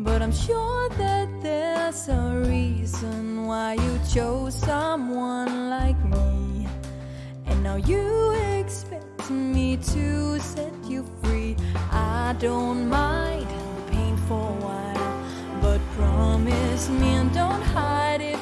but I'm sure that there's a reason why you chose someone like me. And now you expect me to set you free. I don't mind the pain for a while, but promise me and don't hide it